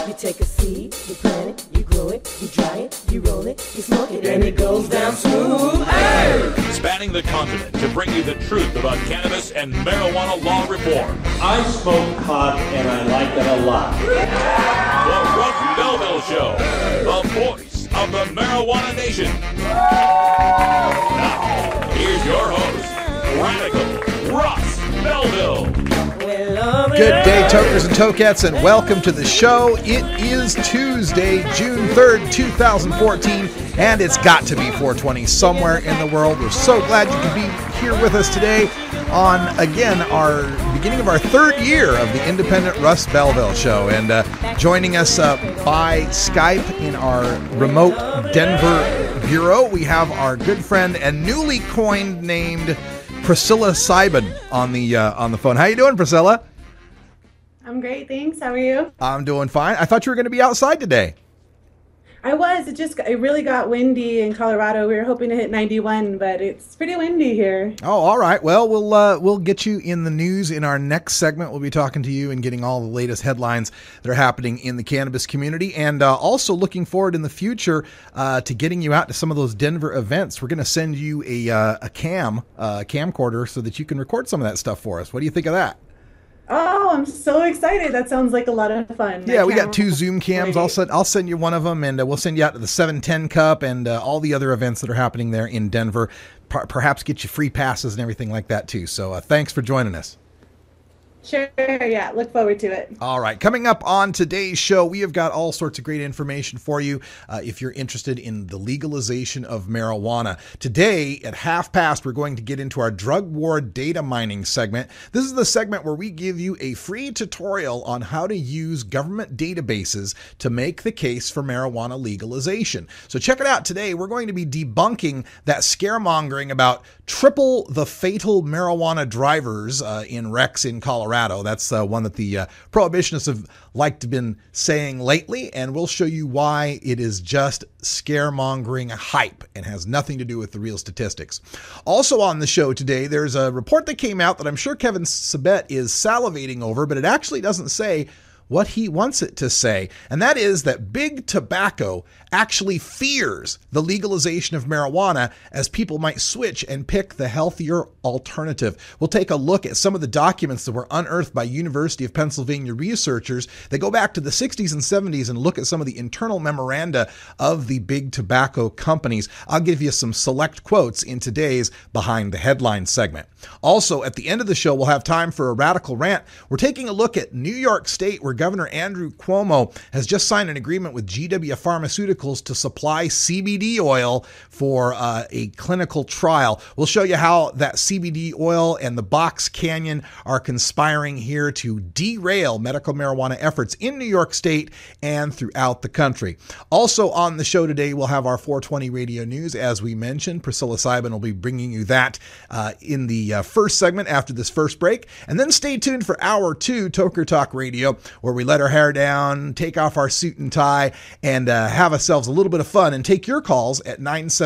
You take a seed, you plant it, you grow it, you dry it, you roll it, you smoke it, and it goes down smooth. Hey! Spanning the continent to bring you the truth about cannabis and marijuana law reform. I smoke pot and I like it a lot. The Russ Belville Show, the voice of the marijuana nation. Now, here's your host, Radical Russ Belville. Good day, tokers and tokettes, and welcome to the show. It is Tuesday, June 3rd, 2014, and it's got to be 420 somewhere in the world. We're so glad you can be here with us today on, again, our beginning of our third year of the independent Russ Belville Show. And joining us by Skype in our remote Denver bureau, we have our good friend and newly coined named Priscilla Seiben on the phone. How you doing, Priscilla? I'm great, thanks. How are you? I'm doing fine. I thought you were going to be outside today. I was. It really got windy in Colorado. We were hoping to hit 91, but it's pretty windy here. Oh, all right. Well, we'll get you in the news in our next segment. We'll be talking to you and getting all the latest headlines that are happening in the cannabis community, and also looking forward in the future to getting you out to some of those Denver events. We're going to send you a camcorder so that you can record some of that stuff for us. What do you think of that? Oh, I'm so excited. That sounds like a lot of fun. Yeah, we got 2 Zoom cams. I'll send you one of them, and we'll send you out to the 710 Cup and all the other events that are happening there in Denver. Perhaps get you free passes and everything like that, too. So thanks for joining us. Sure, yeah, look forward to it. All right, coming up on today's show, we have got all sorts of great information for you if you're interested in the legalization of marijuana. Today, at 5:30, we're going to get into our drug war data mining segment. This is the segment where we give you a free tutorial on how to use government databases to make the case for marijuana legalization. So check it out today. We're going to be debunking that scaremongering about triple the fatal marijuana drivers in wrecks in Colorado. That's one that the prohibitionists have liked to been saying lately, and we'll show you why it is just scaremongering hype and has nothing to do with the real statistics. Also on the show today, there's a report that came out that I'm sure Kevin Sabet is salivating over, but it actually doesn't say what he wants it to say, and that is that Big Tobacco actually fears the legalization of marijuana as people might switch and pick the healthier alternative. We'll take a look at some of the documents that were unearthed by University of Pennsylvania researchers that go back to the 60s and 70s and look at some of the internal memoranda of the Big Tobacco companies. I'll give you some select quotes in today's Behind the Headlines segment. Also, at the end of the show, we'll have time for a radical rant. We're taking a look at New York State, where Governor Andrew Cuomo has just signed an agreement with GW Pharmaceuticals to supply CBD oil for a clinical trial. We'll show you how that CBD oil and the Box Canyon are conspiring here to derail medical marijuana efforts in New York State and throughout the country. Also on the show today, we'll have our 420 radio news. As we mentioned, Priscilla Seiben will be bringing you that in the first segment after this first break. And then stay tuned for Hour 2, Toker Talk Radio, where we let our hair down, take off our suit and tie, and have ourselves a little bit of fun and take your calls at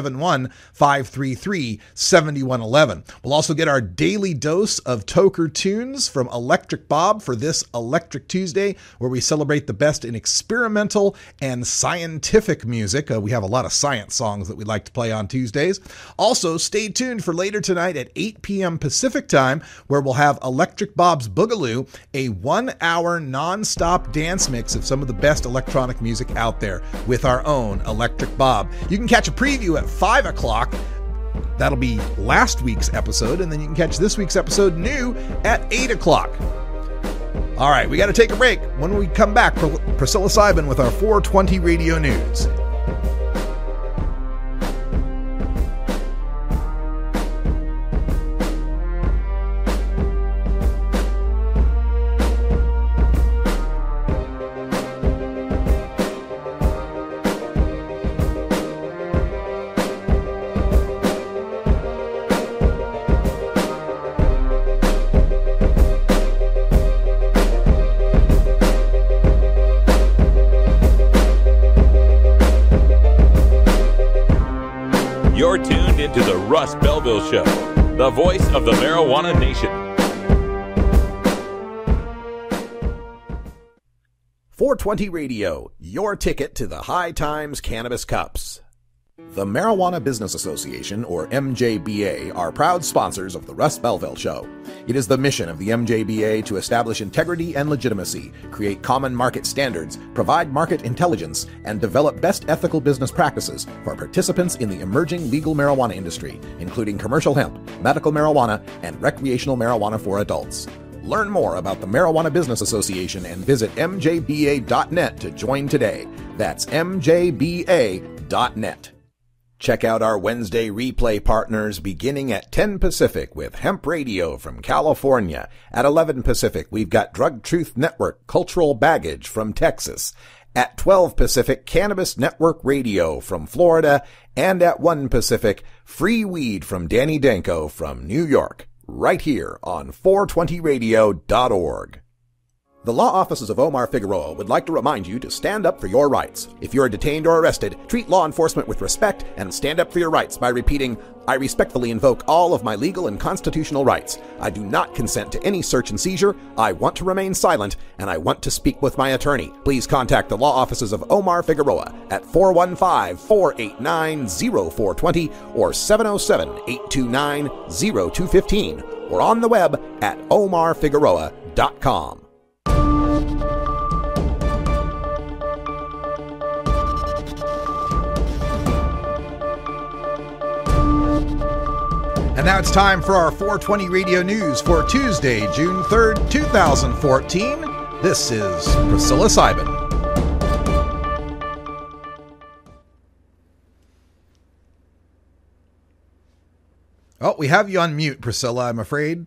971-533-7111. We'll also get our daily dose of Toker tunes from Electric Bob for this Electric Tuesday, where we celebrate the best in experimental and scientific music. We have a lot of science songs that we like to play on Tuesdays. Also, stay tuned for later tonight at 8 p.m. Pacific time, where we'll have Electric Bob's Boogaloo, a 1-hour non-stop dance mix of some of the best electronic music out there with our own Electric Bob. You can catch a preview at 5 o'clock. That'll be last week's episode, and then you can catch this week's episode new at 8 o'clock. All right, we got to take a break. When we come back, Priscilla Seiben with our 420 radio news. You're tuned into the Russ Belville Show, the voice of the marijuana nation. 420 Radio, your ticket to the High Times Cannabis Cups. The Marijuana Business Association, or MJBA, are proud sponsors of the Russ Belville Show. It is the mission of the MJBA to establish integrity and legitimacy, create common market standards, provide market intelligence, and develop best ethical business practices for participants in the emerging legal marijuana industry, including commercial hemp, medical marijuana, and recreational marijuana for adults. Learn more about the Marijuana Business Association and visit mjba.net to join today. That's mjba.net. Check out our Wednesday replay partners beginning at 10 Pacific with Hemp Radio from California. At 11 Pacific, we've got Drug Truth Network Cultural Baggage from Texas. At 12 Pacific, Cannabis Network Radio from Florida. And at 1 Pacific, Free Weed from Danny Danko from New York. Right here on 420radio.org. The law offices of Omar Figueroa would like to remind you to stand up for your rights. If you are detained or arrested, treat law enforcement with respect and stand up for your rights by repeating, "I respectfully invoke all of my legal and constitutional rights. I do not consent to any search and seizure. I want to remain silent, and I want to speak with my attorney." Please contact the law offices of Omar Figueroa at 415-489-0420 or 707-829-0215 or on the web at omarfigueroa.com. And now it's time for our 420 Radio News for Tuesday, June 3rd, 2014. This is Priscilla Seiben. Oh, we have you on mute, Priscilla, I'm afraid.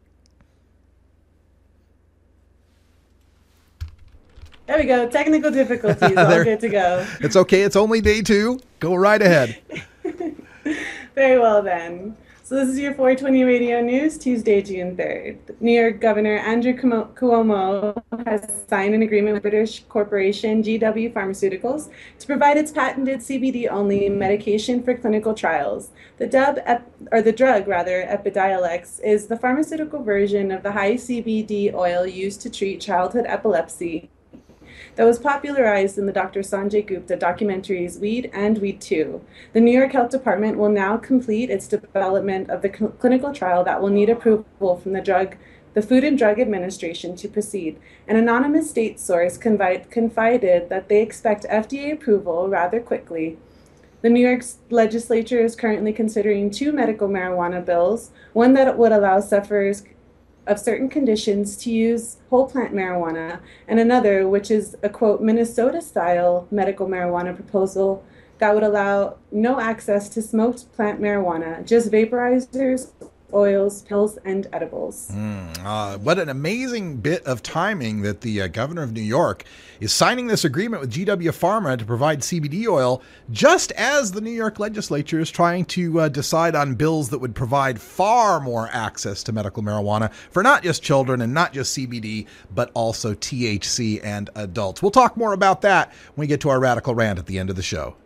There we go. Technical difficulties. All good to go. It's okay. It's only day 2. Go right ahead. Very well then. So this is your 420 Radio News, Tuesday, June 3rd. New York Governor Andrew Cuomo has signed an agreement with British corporation GW Pharmaceuticals to provide its patented CBD-only medication for clinical trials. The drug, Epidiolex, is the pharmaceutical version of the high CBD oil used to treat childhood epilepsy that was popularized in the Dr. Sanjay Gupta documentaries Weed and Weed 2. The New York Health Department will now complete its development of the clinical trial that will need approval from the Food and Drug Administration to proceed. An anonymous state source confided that they expect FDA approval rather quickly. The New York legislature is currently considering 2 medical marijuana bills, one that would allow sufferers of certain conditions to use whole plant marijuana, and another which is a, quote, Minnesota-style medical marijuana proposal that would allow no access to smoked plant marijuana, just vaporizers, oils, pills, and edibles. What an amazing bit of timing that the governor of New York is signing this agreement with GW Pharma to provide CBD oil just as the New York legislature is trying to decide on bills that would provide far more access to medical marijuana for not just children and not just CBD, but also THC and adults. We'll talk more about that when we get to our radical rant at the end of the show.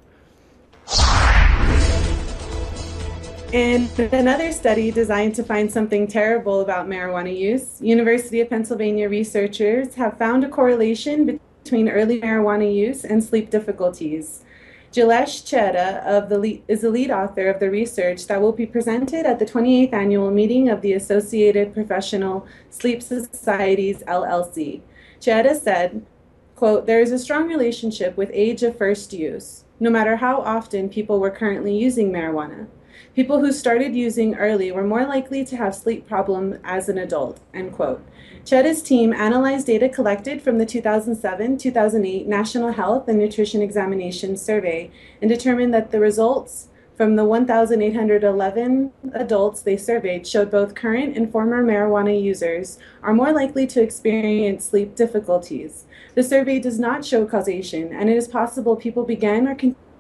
In another study designed to find something terrible about marijuana use, University of Pennsylvania researchers have found a correlation between early marijuana use and sleep difficulties. Jilesh Chedda is the lead author of the research that will be presented at the 28th annual meeting of the Associated Professional Sleep Societies, LLC. Chedda said, quote, "There is a strong relationship with age of first use, no matter how often people were currently using marijuana. People who started using early were more likely to have sleep problems as an adult," end quote. Chedda's team analyzed data collected from the 2007-2008 National Health and Nutrition Examination Survey and determined that the results from the 1,811 adults they surveyed showed both current and former marijuana users are more likely to experience sleep difficulties. The survey does not show causation, and it is possible people began or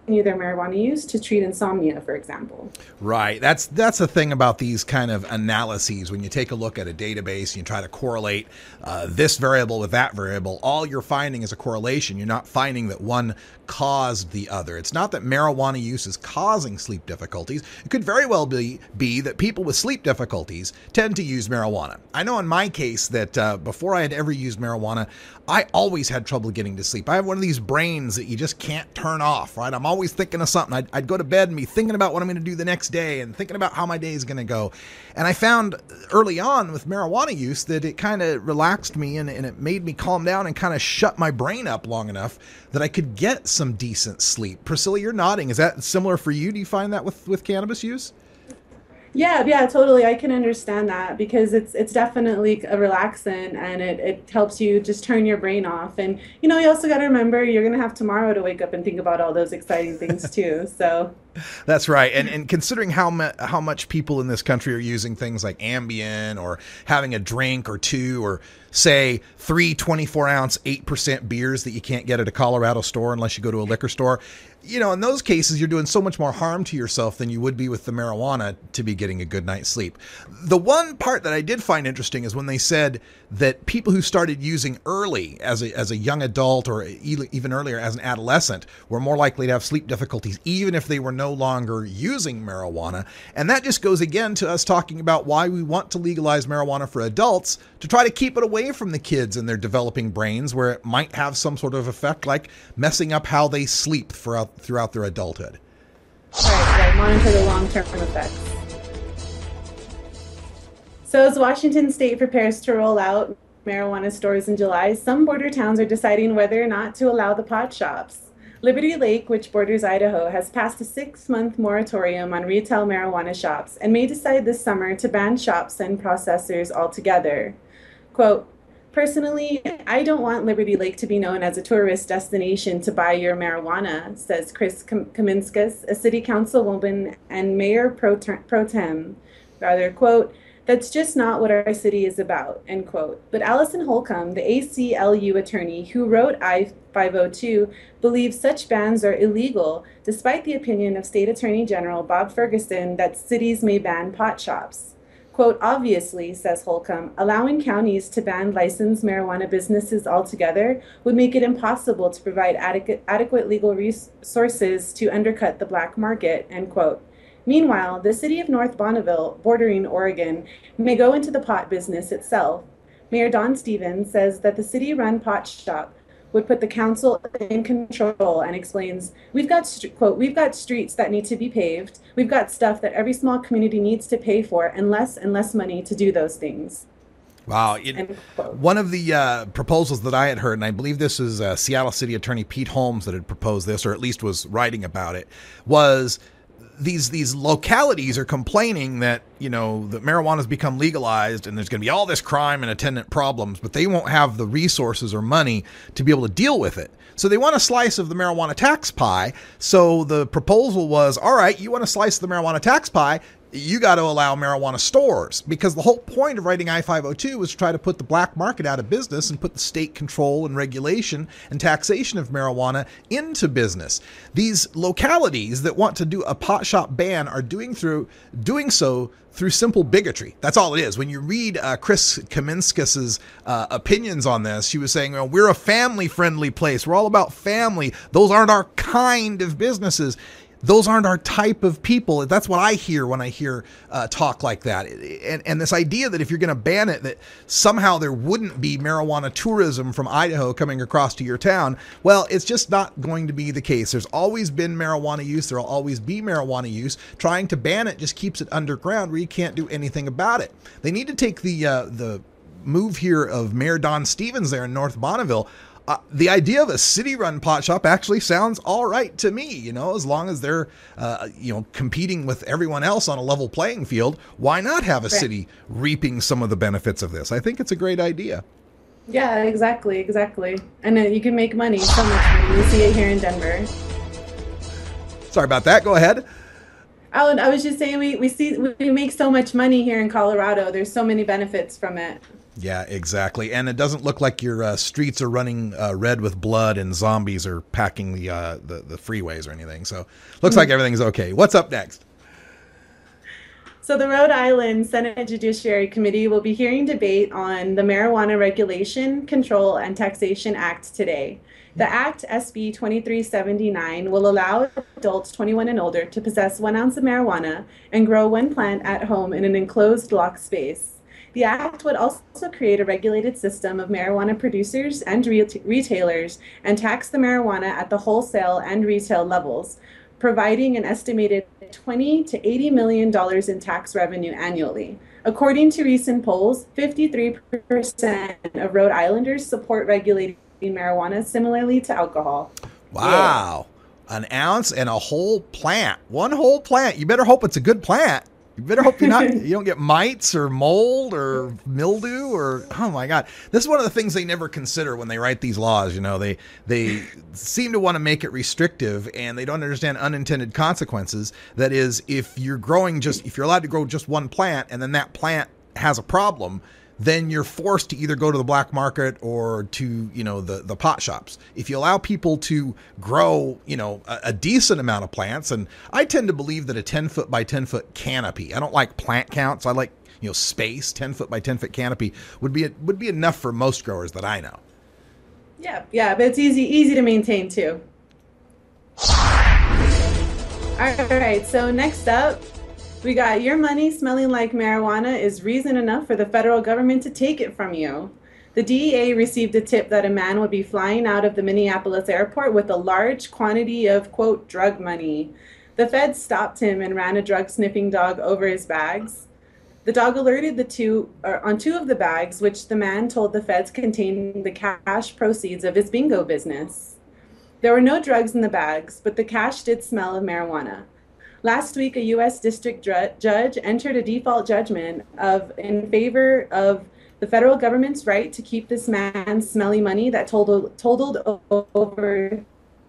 their marijuana use to treat insomnia, for example. Right. That's the thing about these kind of analyses. When you take a look at a database, you try to correlate this variable with that variable, all you're finding is a correlation. You're not finding that one caused the other. It's not that marijuana use is causing sleep difficulties. It could very well be that people with sleep difficulties tend to use marijuana. I know in my case that before I had ever used marijuana, I always had trouble getting to sleep. I have one of these brains that you just can't turn off, right? I'm always thinking of something. I'd go to bed and be thinking about what I'm going to do the next day and thinking about how my day is going to go. And I found early on with marijuana use that it kind of relaxed me and it made me calm down and kind of shut my brain up long enough that I could get some decent sleep. Priscilla, you're nodding. Is that similar for you? Do you find that with cannabis use? Yeah, totally. I can understand that because it's definitely a relaxant and it helps you just turn your brain off. And, you also got to remember you're going to have tomorrow to wake up and think about all those exciting things too. So that's right. And considering how much people in this country are using things like Ambien or having a drink or two or say 3 24-ounce 8% beers that you can't get at a Colorado store unless you go to a liquor store, in those cases, you're doing so much more harm to yourself than you would be with the marijuana to be getting a good night's sleep. The one part that I did find interesting is when they said that people who started using early as a young adult or even earlier as an adolescent were more likely to have sleep difficulties, even if they were no longer using marijuana. And that just goes again to us talking about why we want to legalize marijuana for adults, to try to keep it away from the kids and their developing brains where it might have some sort of effect like messing up how they sleep throughout their adulthood. Right. Monitor the long-term effects. So as Washington State prepares to roll out marijuana stores in July, some border towns are deciding whether or not to allow the pot shops. Liberty Lake, which borders Idaho, has passed a 6-month moratorium on retail marijuana shops and may decide this summer to ban shops and processors altogether. Quote, "Personally, I don't want Liberty Lake to be known as a tourist destination to buy your marijuana," says Chris Kaminskas, a city councilwoman and mayor pro tem. Quote, "That's just not what our city is about," end quote. But Allison Holcomb, the ACLU attorney who wrote I-502, believes such bans are illegal, despite the opinion of State Attorney General Bob Ferguson that cities may ban pot shops. Quote, "Obviously," says Holcomb, "allowing counties to ban licensed marijuana businesses altogether would make it impossible to provide adequate legal resources to undercut the black market," end quote. Meanwhile, the city of North Bonneville, bordering Oregon, may go into the pot business itself. Mayor Don Stevens says that the city-run pot shop would put the council in control and explains, we've got streets that need to be paved. We've got stuff that every small community needs to pay for and less money to do those things." Wow. One of the proposals that I had heard, and I believe this is Seattle City Attorney Pete Holmes that had proposed this, or at least was writing about it, was these localities are complaining that, that marijuana has become legalized and there's going to be all this crime and attendant problems, but they won't have the resources or money to be able to deal with it. So they want a slice of the marijuana tax pie. So the proposal was, all right, you want a slice of the marijuana tax pie, you got to allow marijuana stores, because the whole point of writing I-502 was to try to put the black market out of business and put the state control and regulation and taxation of marijuana into business. These localities that want to do a pot shop ban are doing so through simple bigotry. That's all it is. When you read Chris Kaminskas' opinions on this, she was saying, well, we're a family-friendly place. We're all about family. Those aren't our kind of businesses. Those aren't our type of people. That's what I hear when I hear talk like that. And this idea that if you're going to ban it, that somehow there wouldn't be marijuana tourism from Idaho coming across to your town. Well, it's just not going to be the case. There's always been marijuana use. There will always be marijuana use. Trying to ban it just keeps it underground where you can't do anything about it. They need to take the move here of Mayor Don Stevens there in North Bonneville. The idea of a city-run pot shop actually sounds all right to me, as long as they're, competing with everyone else on a level playing field. Why not have a city reaping some of the benefits of this? I think it's a great idea. Yeah, exactly. And you can make money, so much money. We see it here in Denver. Sorry about that. Go ahead. Oh, and I was just saying we make so much money here in Colorado. There's so many benefits from it. Yeah, exactly. And it doesn't look like your streets are running red with blood and zombies are packing the freeways or anything. So looks like everything's okay. What's up next? So the Rhode Island Senate Judiciary Committee will be hearing debate on the Marijuana Regulation, Control, and Taxation Act today. The Act, SB 2379, will allow adults 21 and older to possess 1 ounce of marijuana and grow 1 plant at home in an enclosed locked space. The Act would also create a regulated system of marijuana producers and retailers and tax the marijuana at the wholesale and retail levels, providing an estimated $20 to $80 million in tax revenue annually. According to recent polls, 53% of Rhode Islanders support regulating marijuana similarly to alcohol. Wow. Yeah. An ounce and a whole plant. 1 whole plant. You better hope it's a good plant. You better hope you don't get mites or mold or mildew or, oh my God. This is one of the things they never consider when they write these laws. You know, they seem to want to make it restrictive and they don't understand unintended consequences. That is, if you're allowed to grow just 1 plant and then that plant has a problem, then you're forced to either go to the black market or to, the pot shops. If you allow people to grow, a decent amount of plants, and I tend to believe that a 10-foot by 10-foot canopy, I don't like plant counts. I like, space. 10-foot by 10-foot canopy would be enough for most growers that I know. Yeah, but it's easy to maintain too. All right, so next up, we got your money smelling like marijuana is reason enough for the federal government to take it from you. The DEA received a tip that a man would be flying out of the Minneapolis airport with a large quantity of, quote, drug money. The feds stopped him and ran a drug-sniffing dog over his bags. The dog alerted on 2 of the bags, which the man told the feds contained the cash proceeds of his bingo business. There were no drugs in the bags, but the cash did smell of marijuana. Last week, a U.S. district judge entered a default judgment in favor of the federal government's right to keep this man's smelly money that totaled over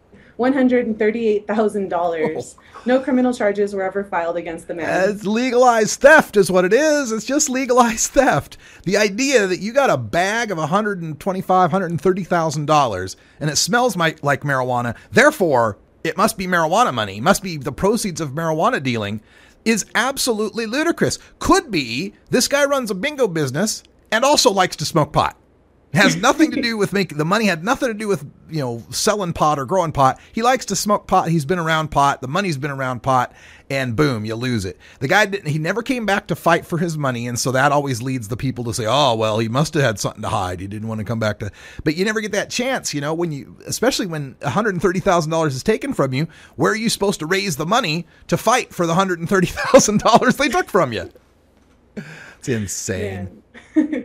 $138,000. No criminal charges were ever filed against the man. It's legalized theft is what it is. It's just legalized theft. The idea that you got a bag of $125,000, $130,000 and it smells like marijuana, therefore it must be marijuana money, must be the proceeds of marijuana dealing, is absolutely ludicrous. Could be this guy runs a bingo business and also likes to smoke pot. It has nothing to do with the money had nothing to do with, selling pot or growing pot. He likes to smoke pot. He's been around pot. The money's been around pot, and boom, you lose it. The guy he never came back to fight for his money. And so that always leads the people to say, oh, well, he must have had something to hide. He didn't want to come back but you never get that chance, especially when $130,000 is taken from you, where are you supposed to raise the money to fight for the $130,000 they took from you? It's insane. Yeah.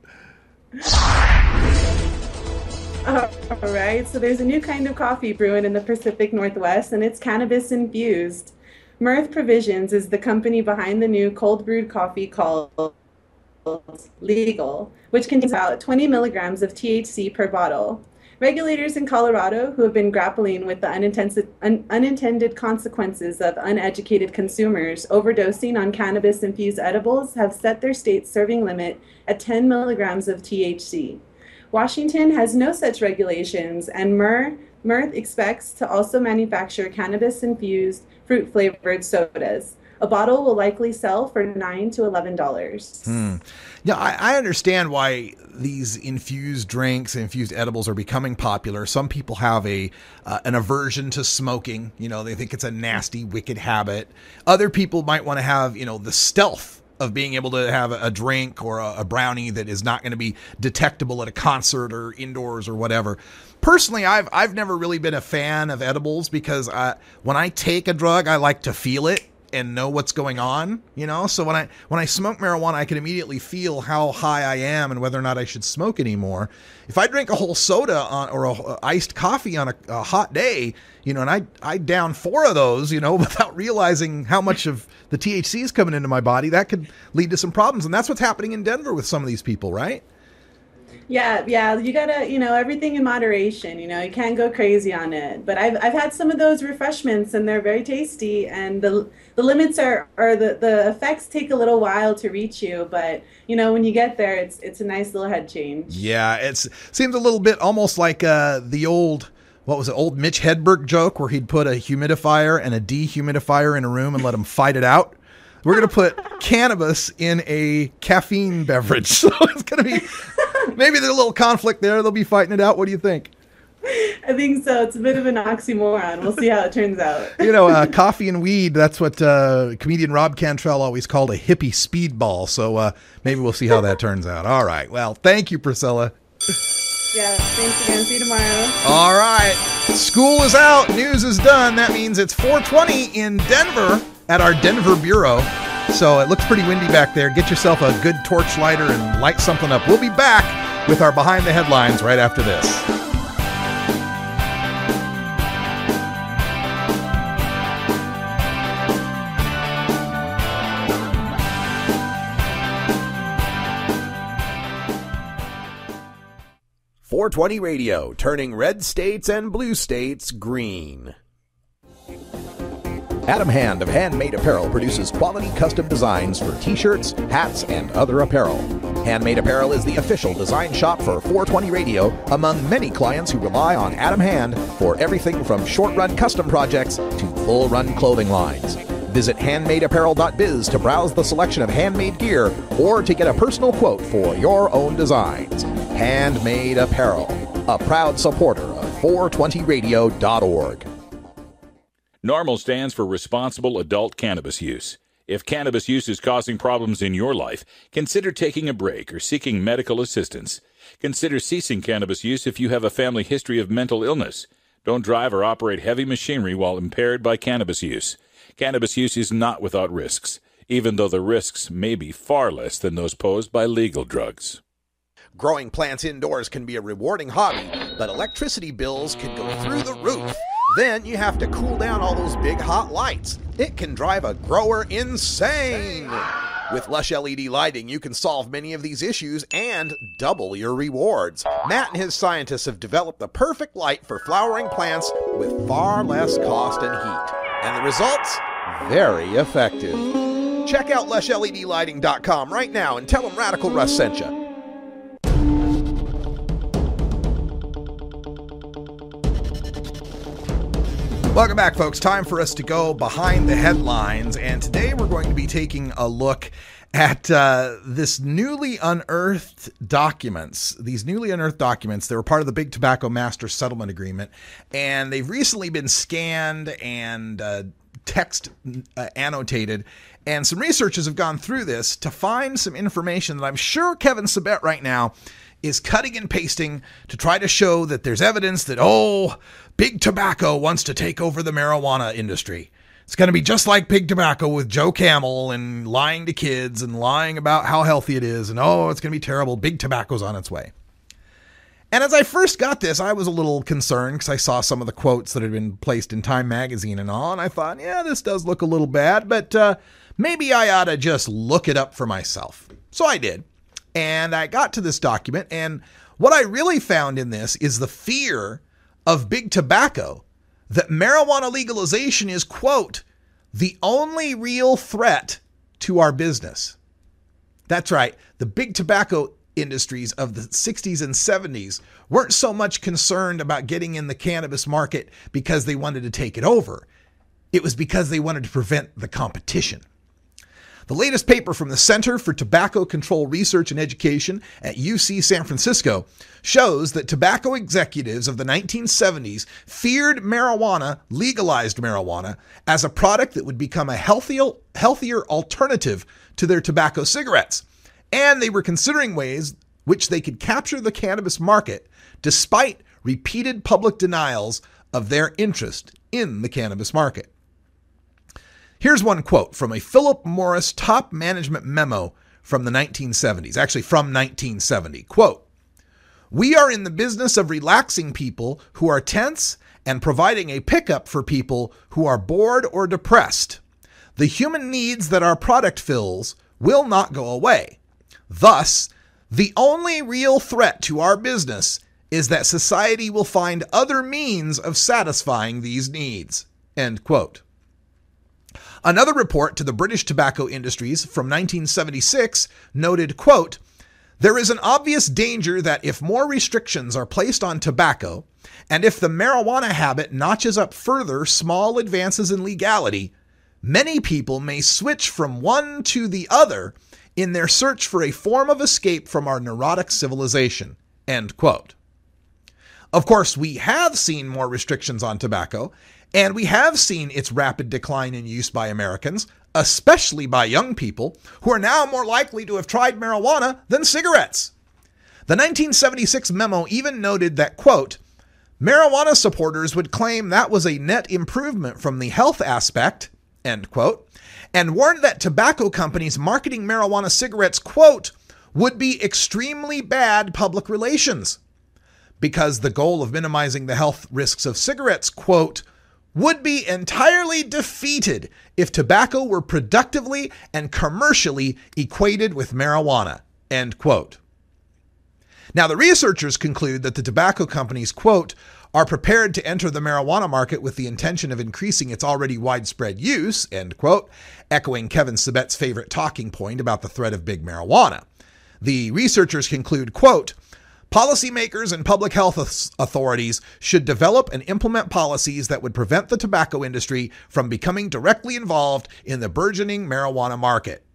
All right, so there's a new kind of coffee brewing in the Pacific Northwest, and it's cannabis infused. Mirth Provisions is the company behind the new cold brewed coffee called Legal, which contains about 20 milligrams of THC per bottle. Regulators in Colorado, who have been grappling with the unintended consequences of uneducated consumers overdosing on cannabis-infused edibles, have set their state's serving limit at 10 milligrams of THC. Washington has no such regulations, and Mirth expects to also manufacture cannabis-infused fruit-flavored sodas. A bottle will likely sell for $9 to $11. Yeah, I understand why these infused drinks, infused edibles are becoming popular. Some people have an aversion to smoking. They think it's a nasty, wicked habit. Other people might want to have, the stealth of being able to have a drink or a brownie that is not going to be detectable at a concert or indoors or whatever. Personally, I've never really been a fan of edibles because when I take a drug, I like to feel it and know what's going on, so when I smoke marijuana, I can immediately feel how high I am and whether or not I should smoke anymore. If I drink a whole soda or a iced coffee on a hot day, and I down 4 of those, without realizing how much of the THC is coming into my body, that could lead to some problems. And that's what's happening in Denver with some of these people, right? Yeah, you gotta, everything in moderation. You can't go crazy on it. But I've had some of those refreshments, and they're very tasty. And the limits or the effects take a little while to reach you. But when you get there, it's a nice little head change. Yeah, seems a little bit almost like the old. What was it, old Mitch Hedberg joke where he'd put a humidifier and a dehumidifier in a room and let them fight it out? We're going to put cannabis in a caffeine beverage. So it's going to be, maybe there's a little conflict there. They'll be fighting it out. What do you think? I think so. It's a bit of an oxymoron. We'll see how it turns out. Coffee and weed, that's what comedian Rob Cantrell always called a hippie speedball. So maybe we'll see how that turns out. All right. Well, thank you, Priscilla. Yeah, thanks again. See you tomorrow. All right. School is out. News is done. That means it's 4:20 in Denver at our Denver bureau. So it looks pretty windy back there. Get yourself a good torch lighter and light something up. We'll be back with our Behind the Headlines right after this. .420 Radio, turning red states and blue states green. Adam Hand of Handmade Apparel produces quality custom designs for t-shirts, hats, and other apparel. Handmade Apparel is the official design shop for 420 Radio among many clients who rely on Adam Hand for everything from short-run custom projects to full-run clothing lines. Visit handmadeapparel.biz to browse the selection of handmade gear or to get a personal quote for your own designs. Handmade Apparel, a proud supporter of 420radio.org. NORML stands for Responsible Adult Cannabis Use. If cannabis use is causing problems in your life, consider taking a break or seeking medical assistance. Consider ceasing cannabis use if you have a family history of mental illness. Don't drive or operate heavy machinery while impaired by cannabis use. Cannabis use is not without risks, even though the risks may be far less than those posed by legal drugs. Growing plants indoors can be a rewarding hobby, but electricity bills can go through the roof. Then you have to cool down all those big hot lights. It can drive a grower insane. With Lush LED lighting, you can solve many of these issues and double your rewards. Matt and his scientists have developed the perfect light for flowering plants with far less cost and heat. And the results? Very effective. Check out LushLEDlighting.com right now and tell them Radical Russ sent you. Welcome back, folks. Time for us to go behind the headlines. And today we're going to be taking a look at this newly unearthed documents. These newly unearthed documents, they were part of the Big Tobacco Master Settlement Agreement. And they've recently been scanned and text annotated. And some researchers have gone through this to find some information that I'm sure Kevin Sabet right now is cutting and pasting to try to show that there's evidence that, Big Tobacco wants to take over the marijuana industry. It's going to be just like Big Tobacco with Joe Camel and lying to kids and lying about how healthy it is. And, it's going to be terrible. Big Tobacco's on its way. And as I first got this, I was a little concerned because I saw some of the quotes that had been placed in Time Magazine and all. And I thought, this does look a little bad, but maybe I ought to just look it up for myself. So I did. And I got to this document. And what I really found in this is the fear of Big Tobacco that marijuana legalization is, quote, the only real threat to our business. That's right. The Big Tobacco industries of the 60s and 70s weren't so much concerned about getting in the cannabis market because they wanted to take it over. It was because they wanted to prevent the competition. The latest paper from the Center for Tobacco Control Research and Education at UC San Francisco shows that tobacco executives of the 1970s feared marijuana, legalized marijuana, as a product that would become a healthier alternative to their tobacco cigarettes. And they were considering ways which they could capture the cannabis market despite repeated public denials of their interest in the cannabis market. Here's one quote from a Philip Morris top management memo from the 1970s, actually from 1970. Quote, "We are in the business of relaxing people who are tense and providing a pickup for people who are bored or depressed. The human needs that our product fills will not go away. Thus, The only real threat to our business is that society will find other means of satisfying these needs." End quote. Another report to the British tobacco industries from 1976 noted, quote, "There is an obvious danger that if more restrictions are placed on tobacco, and if the marijuana habit notches up further small advances in legality, many people may switch from one to the other in their search for a form of escape from our neurotic civilization." End quote. Of course, we have seen more restrictions on tobacco, and we have seen its rapid decline in use by Americans, especially by young people, who are now more likely to have tried marijuana than cigarettes. The 1976 memo even noted that, quote, "Marijuana supporters would claim that was a net improvement from the health aspect," end quote, and warned that tobacco companies marketing marijuana cigarettes, quote, "would be extremely bad public relations, because the goal of minimizing the health risks of cigarettes, quote, would be entirely defeated if tobacco were productively and commercially equated with marijuana," end quote. Now, the researchers conclude that the tobacco companies, quote, "are prepared to enter the marijuana market with the intention of increasing its already widespread use," end quote, echoing Kevin Sabet's favorite talking point about the threat of big marijuana. The researchers conclude, quote, "Policymakers and public health authorities should develop and implement policies that would prevent the tobacco industry from becoming directly involved in the burgeoning marijuana market."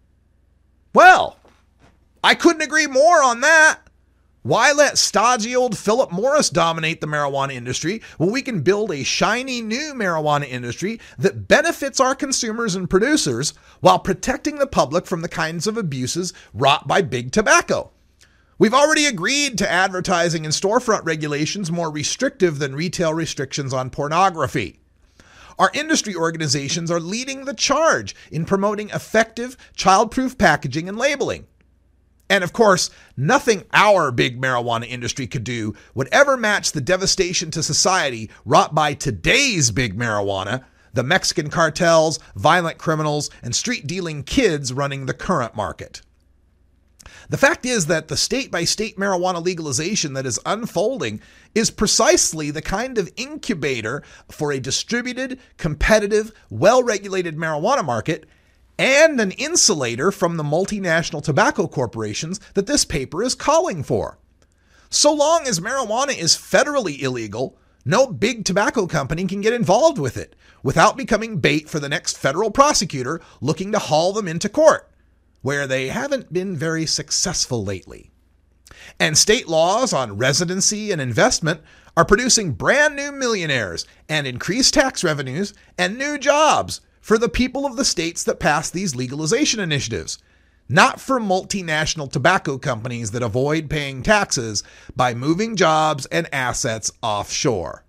Well, I couldn't agree more on that. Why let stodgy old Philip Morris dominate the marijuana industry when we can build a shiny new marijuana industry that benefits our consumers and producers while protecting the public from the kinds of abuses wrought by big tobacco? We've already agreed to advertising and storefront regulations more restrictive than retail restrictions on pornography. Our industry organizations are leading the charge in promoting effective, child-proof packaging and labeling. And of course, nothing our big marijuana industry could do would ever match the devastation to society wrought by today's big marijuana, the Mexican cartels, violent criminals, and street-dealing kids running the current market. The fact is that the state-by-state marijuana legalization that is unfolding is precisely the kind of incubator for a distributed, competitive, well-regulated marijuana market and an insulator from the multinational tobacco corporations that this paper is calling for. So long as marijuana is federally illegal, no big tobacco company can get involved with it without becoming bait for the next federal prosecutor looking to haul them into court, where they haven't been very successful lately. And state laws on residency and investment are producing brand new millionaires and increased tax revenues and new jobs for the people of the states that pass these legalization initiatives, not for multinational tobacco companies that avoid paying taxes by moving jobs and assets offshore.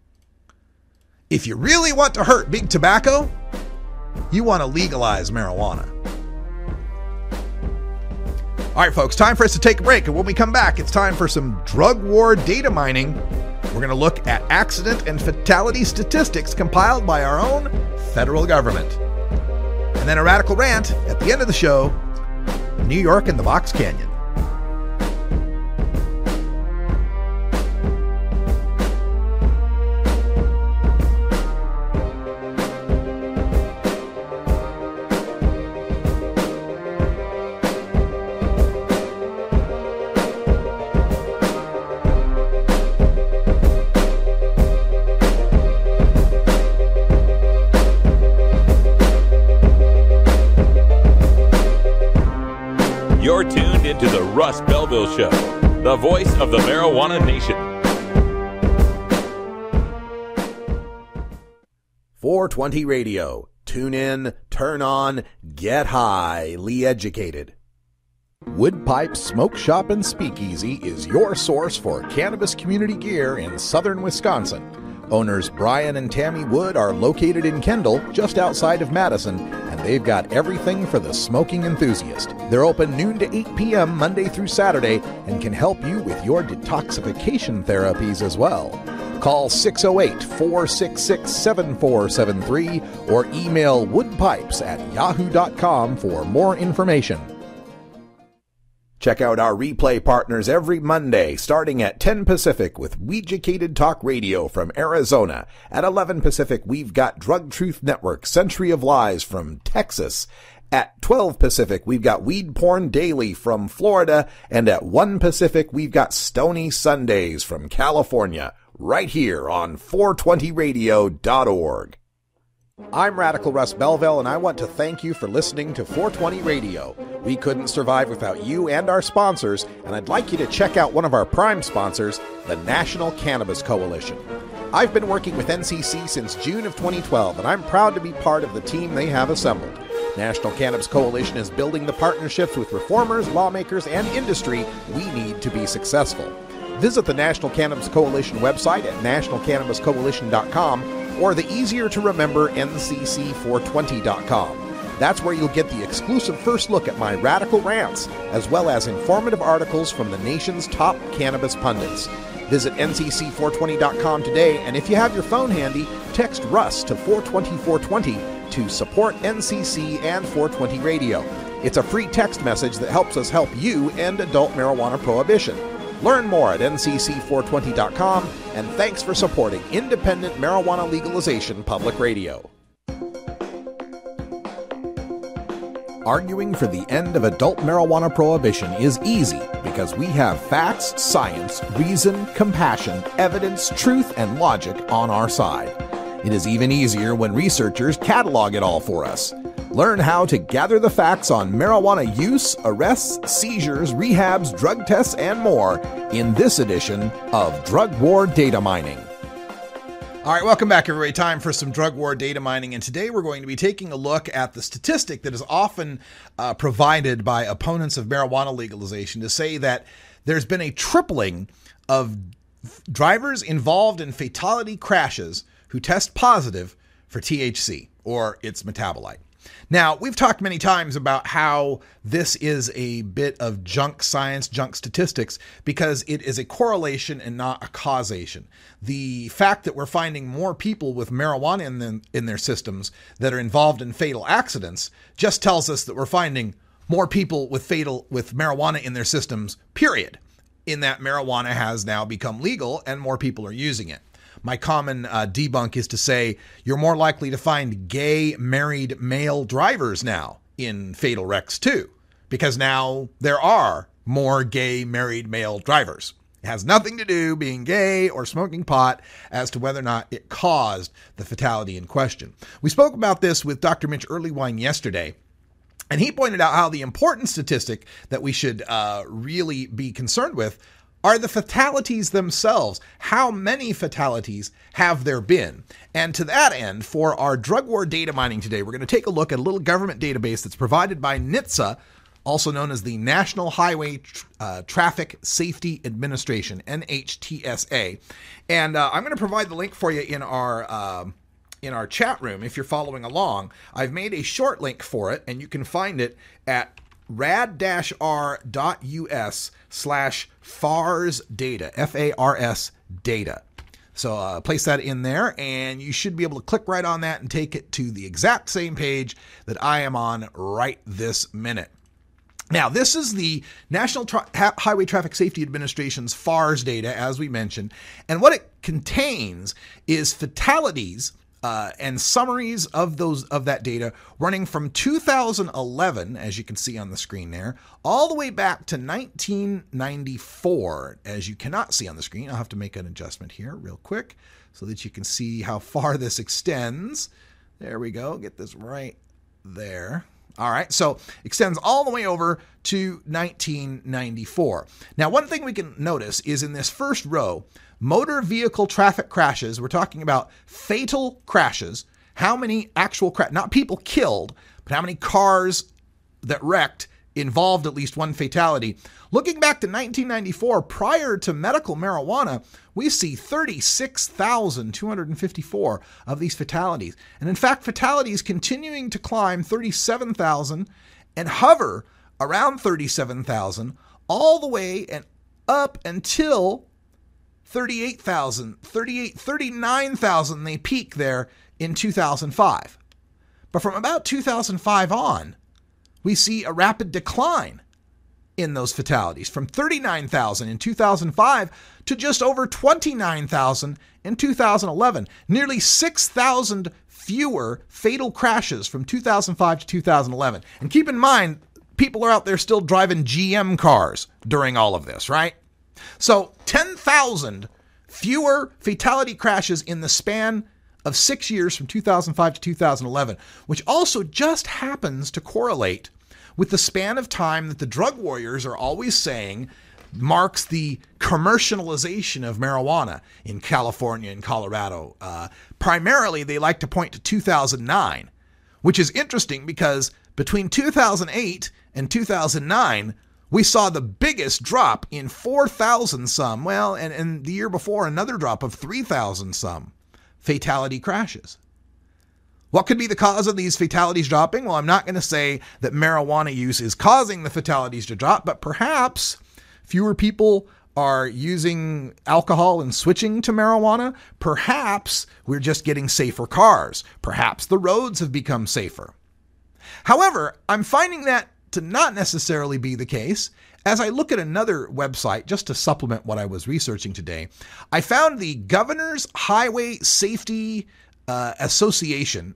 If you really want to hurt big tobacco, you want to legalize marijuana. All right, folks, time for us to take a break. And when we come back, it's time for some drug war data mining. We're going to look at accident and fatality statistics compiled by our own federal government. And then a radical rant at the end of the show, New York and the Box Canyon. You're tuned into the Russ Belville Show, the voice of the marijuana nation. 420 Radio. Tune in, turn on, get highly educated. Woodpipe Smoke Shop and Speakeasy is your source for cannabis community gear in southern Wisconsin. Owners Brian and Tammy Wood are located in Kendall, just outside of Madison, and they've got everything for the smoking enthusiast. They're open noon to 8 p.m. Monday through Saturday and can help you with your detoxification therapies as well. Call 608-466-7473 or email woodpipes@yahoo.com for more information. Check out our replay partners every Monday, starting at 10 Pacific with Weeducated Talk Radio from Arizona. At 11 Pacific, we've got Drug Truth Network, Century of Lies from Texas. At 12 Pacific, we've got Weed Porn Daily from Florida. And at 1 Pacific, we've got Stony Sundays from California, right here on 420radio.org. I'm Radical Russ Belville, and I want to thank you for listening to 420 Radio. We couldn't survive without you and our sponsors, and I'd like you to check out one of our prime sponsors, the National Cannabis Coalition. I've been working with NCC since June of 2012, and I'm proud to be part of the team they have assembled. National Cannabis Coalition is building the partnerships with reformers, lawmakers, and industry we need to be successful. Visit the National Cannabis Coalition website at nationalcannabiscoalition.com or the easier-to-remember ncc420.com. That's where you'll get the exclusive first look at my radical rants, as well as informative articles from the nation's top cannabis pundits. Visit ncc420.com today, and if you have your phone handy, text Russ to 420-420 to support NCC and 420 Radio. It's a free text message that helps us help you end adult marijuana prohibition. Learn more at ncc420.com, and thanks for supporting independent marijuana legalization public radio. Arguing for the end of adult marijuana prohibition is easy because we have facts, science, reason, compassion, evidence, truth, and logic on our side. It is even easier when researchers catalog it all for us. Learn how to gather the facts on marijuana use, arrests, seizures, rehabs, drug tests, and more in this edition of Drug War Data Mining. All right, welcome back, everybody. Time for some drug war data mining. And today we're going to be taking a look at the statistic that is often provided by opponents of marijuana legalization to say that there's been a tripling of drivers involved in fatality crashes who test positive for THC or its metabolite. Now, we've talked many times about how this is a bit of junk science, junk statistics, because it is a correlation and not a causation. The fact that we're finding more people with marijuana in their systems that are involved in fatal accidents just tells us that we're finding more people with marijuana in their systems, period, in that marijuana has now become legal and more people are using it. My common debunk is to say you're more likely to find gay married male drivers now in fatal wrecks too, because now there are more gay married male drivers. It has nothing to do being gay or smoking pot as to whether or not it caused the fatality in question. We spoke about this with Dr. Mitch Earlywine yesterday, and he pointed out how the important statistic that we should really be concerned with are the fatalities themselves. How many fatalities have there been? And to that end, for our drug war data mining today, we're going to take a look at a little government database that's provided by NHTSA, also known as the National Highway Traffic Safety Administration, NHTSA. And I'm going to provide the link for you in our chat room if you're following along. I've made a short link for it, and you can find it at rad-r.us/FARS data, F-A-R-S data. So place that in there, and you should be able to click right on that and take it to the exact same page that I am on right this minute. Now, this is the National Highway Traffic Safety Administration's FARS data, as we mentioned, and what it contains is fatalities and summaries of that data running from 2011, as you can see on the screen there, all the way back to 1994, as you cannot see on the screen. I'll have to make an adjustment here real quick so that you can see how far this extends. There we go. Get this right there. All right, so extends all the way over to 1994. Now, one thing we can notice is in this first row, motor vehicle traffic crashes, we're talking about fatal crashes, how many actual not people killed, but how many cars that wrecked involved at least one fatality. Looking back to 1994, prior to medical marijuana, we see 36,254 of these fatalities. And in fact, fatalities continuing to climb 37,000 and hover around 37,000 all the way and up until 39,000. They peak there in 2005. But from about 2005 on, we see a rapid decline in those fatalities, from 39,000 in 2005 to just over 29,000 in 2011. Nearly 6,000 fewer fatal crashes from 2005 to 2011. And keep in mind, people are out there still driving GM cars during all of this, right? So 10,000 fewer fatality crashes in the span of 6 years from 2005 to 2011, which also just happens to correlate with the span of time that the drug warriors are always saying marks the commercialization of marijuana in California and Colorado. Primarily, they like to point to 2009, which is interesting because between 2008 and 2009, we saw the biggest drop in 4,000 some, and the year before, another drop of 3,000 some fatality crashes. What could be the cause of these fatalities dropping? Well, I'm not going to say that marijuana use is causing the fatalities to drop, but perhaps fewer people are using alcohol and switching to marijuana. Perhaps we're just getting safer cars. Perhaps the roads have become safer. However, I'm finding that to not necessarily be the case. As I look at another website, just to supplement what I was researching today, I found the Governor's Highway Safety Association,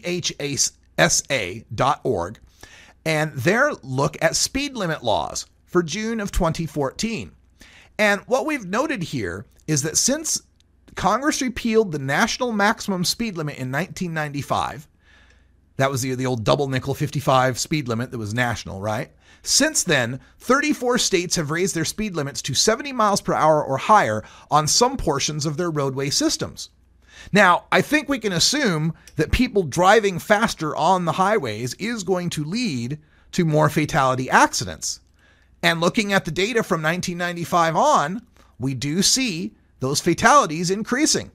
GHSA.org, and their look at speed limit laws for June of 2014. And what we've noted here is that since Congress repealed the national maximum speed limit in 1995, that was the old double nickel 55 speed limit that was national, right? Since then, 34 states have raised their speed limits to 70 miles per hour or higher on some portions of their roadway systems. Now, I think we can assume that people driving faster on the highways is going to lead to more fatality accidents. And looking at the data from 1995 on, we do see those fatalities increasing.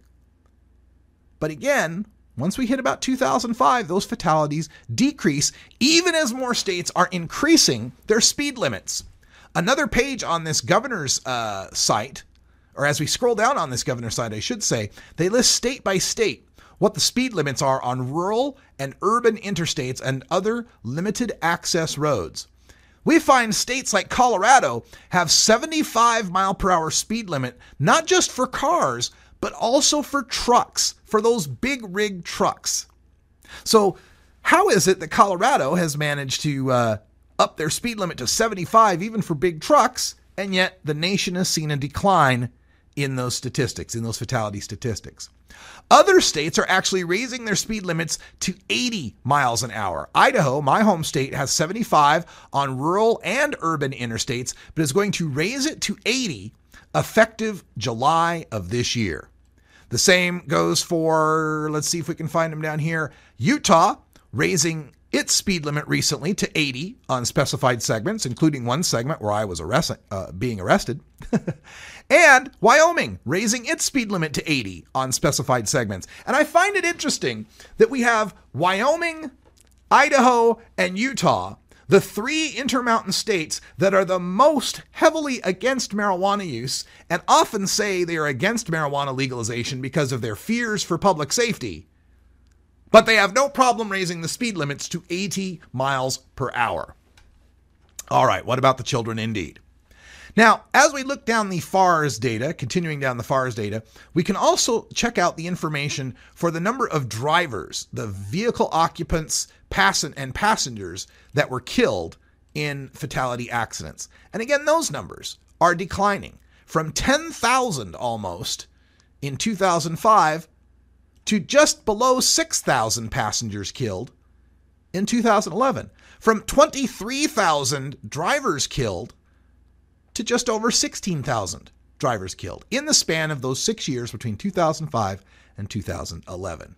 But again, once we hit about 2005, those fatalities decrease even as more states are increasing their speed limits. Another page on this governor's site, or as we scroll down on this governor's site, I should say, they list state by state what the speed limits are on rural and urban interstates and other limited access roads. We find states like Colorado have 75 mile per hour speed limit, not just for cars, but also for trucks, for those big rig trucks. So how is it that Colorado has managed to up their speed limit to 75 even for big trucks, and yet the nation has seen a decline in those statistics, in those fatality statistics? Other states are actually raising their speed limits to 80 miles an hour. Idaho, my home state, has 75 on rural and urban interstates, but is going to raise it to 80 effective July of this year. The same goes for, let's see if we can find them down here, Utah, raising its speed limit recently to 80 on specified segments, including one segment where I was being arrested. And Wyoming raising its speed limit to 80 on specified segments. And I find it interesting that we have Wyoming, Idaho, and Utah, the three intermountain states that are the most heavily against marijuana use and often say they are against marijuana legalization because of their fears for public safety. But they have no problem raising the speed limits to 80 miles per hour. All right, what about the children indeed? Now, as we look down the FARS data, continuing down the FARS data, we can also check out the information for the number of drivers, the vehicle occupants, and passengers that were killed in fatality accidents. And again, those numbers are declining from 10,000 almost in 2005 to just below 6,000 passengers killed in 2011, from 23,000 drivers killed to just over 16,000 drivers killed in the span of those 6 years between 2005 and 2011.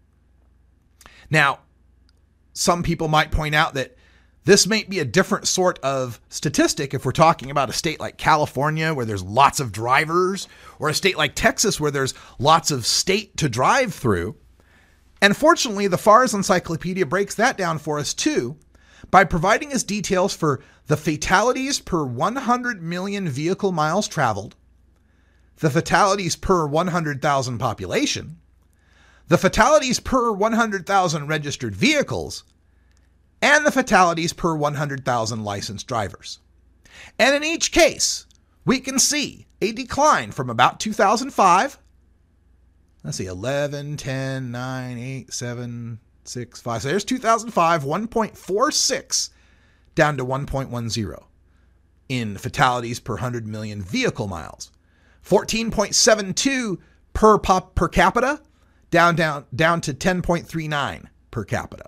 Now, some people might point out that this may be a different sort of statistic if we're talking about a state like California where there's lots of drivers, or a state like Texas where there's lots of state to drive through. And fortunately, the FARS Encyclopedia breaks that down for us too by providing us details for the fatalities per 100 million vehicle miles traveled, the fatalities per 100,000 population, the fatalities per 100,000 registered vehicles, and the fatalities per 100,000 licensed drivers. And in each case, we can see a decline from about 2005. Let's see, 11, 10, 9, 8, 7, 6, 5. So there's 2005, 1.46 down to 1.10 in fatalities per 100 million vehicle miles. 14.72 per capita, down to 10.39 per capita.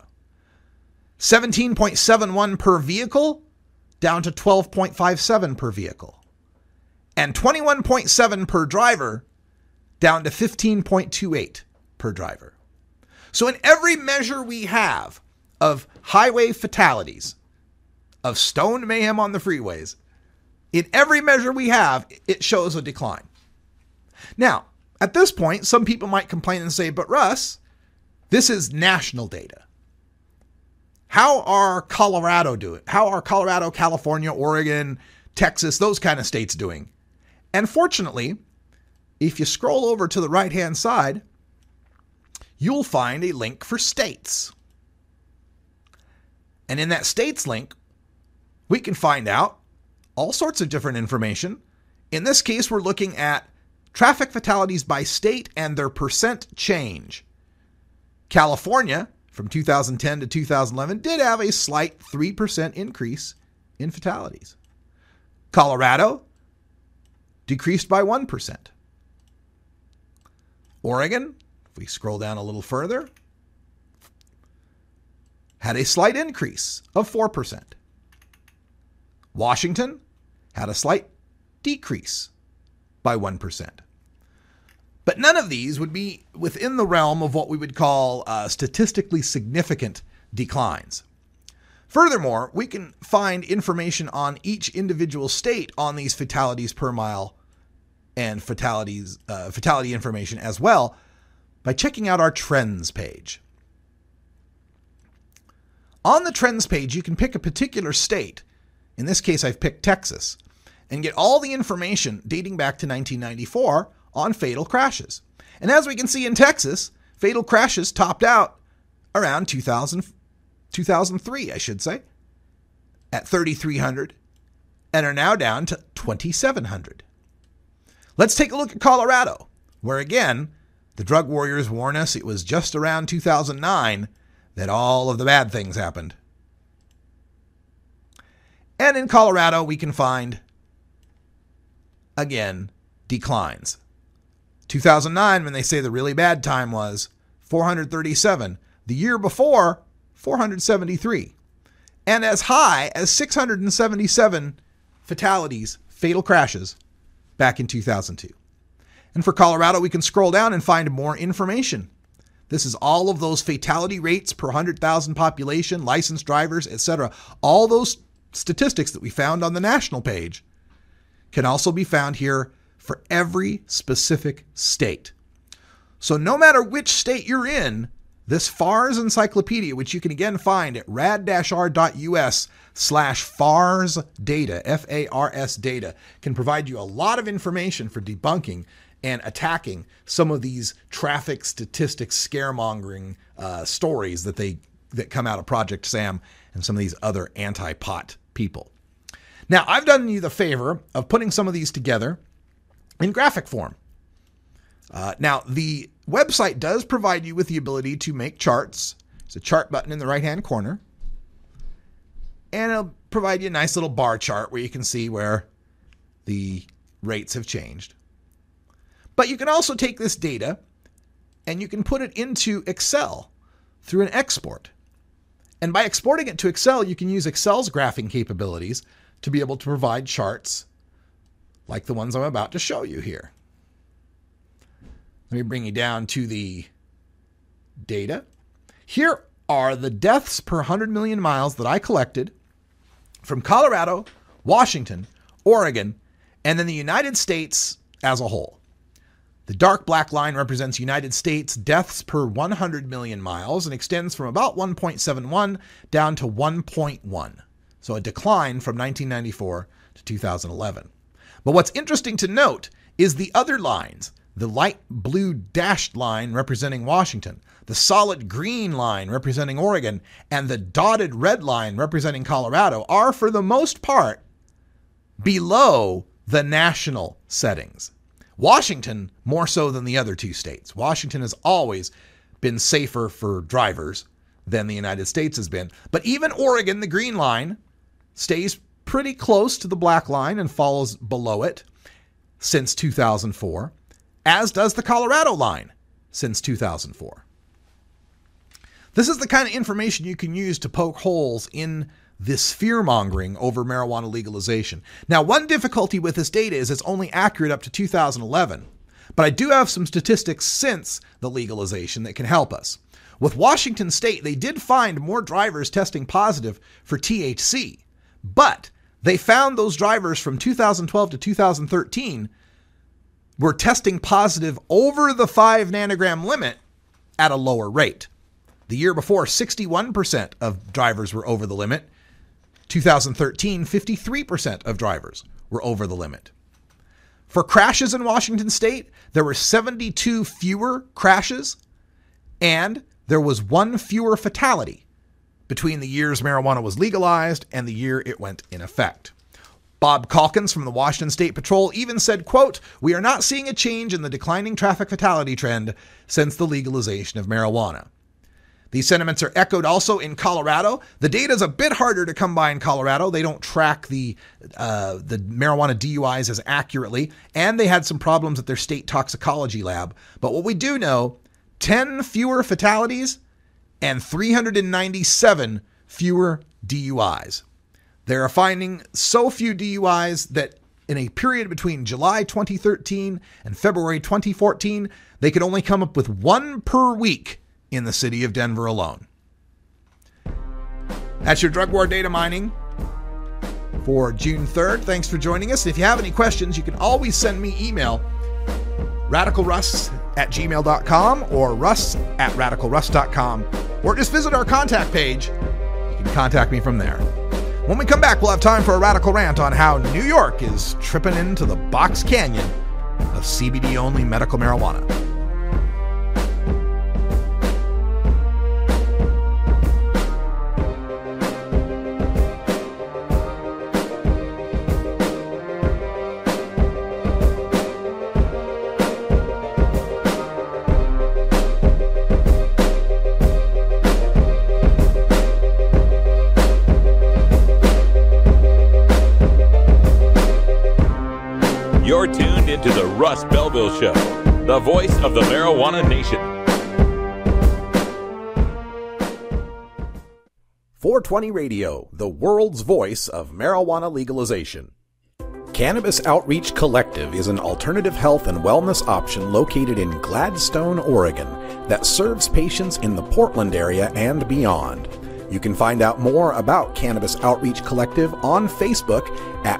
17.71 per vehicle, down to 12.57 per vehicle. And 21.7 per driver, down to 15.28 per driver. So in every measure we have of highway fatalities, of stone mayhem on the freeways, in every measure we have, it shows a decline. Now, at this point, some people might complain and say, but Russ, this is national data. How are Colorado doing? How are Colorado, California, Oregon, Texas, those kind of states doing? And fortunately, if you scroll over to the right-hand side, you'll find a link for states. And in that states link, we can find out all sorts of different information. In this case, we're looking at traffic fatalities by state and their percent change. California, from 2010 to 2011, did have a slight 3% increase in fatalities. Colorado decreased by 1%. Oregon, if we scroll down a little further, had a slight increase of 4%. Washington had a slight decrease by 1%. But none of these would be within the realm of what we would call statistically significant declines. Furthermore, we can find information on each individual state on these fatalities per mile and fatality information as well by checking out our trends page. On the trends page, you can pick a particular state. In this case, I've picked Texas, and get all the information dating back to 1994 on fatal crashes. And as we can see in Texas, fatal crashes topped out around 2003, I should say, at 3,300, and are now down to 2,700. Let's take a look at Colorado, where again, the drug warriors warn us it was just around 2009 that all of the bad things happened. And in Colorado, we can find, again, declines. 2009, when they say the really bad time was 437. The year before, 473. And as high as 677 fatalities, fatal crashes, back in 2002. And for Colorado, we can scroll down and find more information. This is all of those fatality rates per 100,000 population, licensed drivers, etc. All those statistics that we found on the national page can also be found here for every specific state. So no matter which state you're in, this FARS encyclopedia, which you can again find at rad-r.us/FARS data, F-A-R-S data, can provide you a lot of information for debunking and attacking some of these traffic statistics scaremongering stories that come out of Project SAM and some of these other anti-pot people. Now, I've done you the favor of putting some of these together in graphic form. Now, the website does provide you with the ability to make charts. There's a chart button in the right-hand corner. And it'll provide you a nice little bar chart where you can see where the rates have changed. But you can also take this data and you can put it into Excel through an export. And by exporting it to Excel, you can use Excel's graphing capabilities to be able to provide charts like the ones I'm about to show you here. Let me bring you down to the data. Here are the deaths per 100 million miles that I collected from Colorado, Washington, Oregon, and then the United States as a whole. The dark black line represents United States deaths per 100 million miles and extends from about 1.71 down to 1.1. So a decline from 1994 to 2011. But what's interesting to note is the other lines. The light blue dashed line representing Washington, the solid green line representing Oregon, and the dotted red line representing Colorado are, for the most part, below the national settings. Washington, more so than the other two states. Washington has always been safer for drivers than the United States has been. But even Oregon, the green line, stays pretty close to the black line and follows below it since 2004, as does the Colorado line since 2004. This is the kind of information you can use to poke holes in this fear-mongering over marijuana legalization. Now, one difficulty with this data is it's only accurate up to 2011, but I do have some statistics since the legalization that can help us. With Washington State, they did find more drivers testing positive for THC, but they found those drivers from 2012 to 2013 were testing positive over the 5 nanogram limit at a lower rate. The year before, 61% of drivers were over the limit. 2013, 53% of drivers were over the limit. For crashes in Washington State, there were 72 fewer crashes, and there was 1 fewer fatality between the years marijuana was legalized and the year it went in effect. Bob Calkins from the Washington State Patrol even said, quote, "We are not seeing a change in the declining traffic fatality trend since the legalization of marijuana." These sentiments are echoed also in Colorado. The data is a bit harder to come by in Colorado. They don't track the marijuana DUIs as accurately, and they had some problems at their state toxicology lab. But what we do know, 10 fewer fatalities and 397 fewer DUIs. They are finding so few DUIs that in a period between July 2013 and February 2014, they could only come up with 1 per week in the city of Denver alone. That's your drug war data mining for June 3rd. Thanks for joining us. If you have any questions, you can always send me email, radicalruss@gmail.com or russ@radicalruss.com, or just visit our contact page. You can contact me from there. When we come back, we'll have time for a radical rant on how New York is tripping into the Box Canyon of CBD-only medical marijuana. You're tuned into the Russ Belville Show, the voice of the marijuana nation. 420 Radio, the world's voice of marijuana legalization. Cannabis Outreach Collective is an alternative health and wellness option located in Gladstone, Oregon, that serves patients in the Portland area and beyond. You can find out more about Cannabis Outreach Collective on Facebook at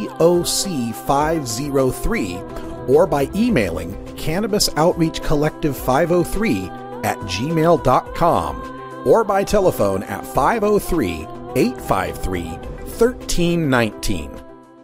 COC503 or by emailing cannabisoutreachcollective503@gmail.com or by telephone at 503-853-1319.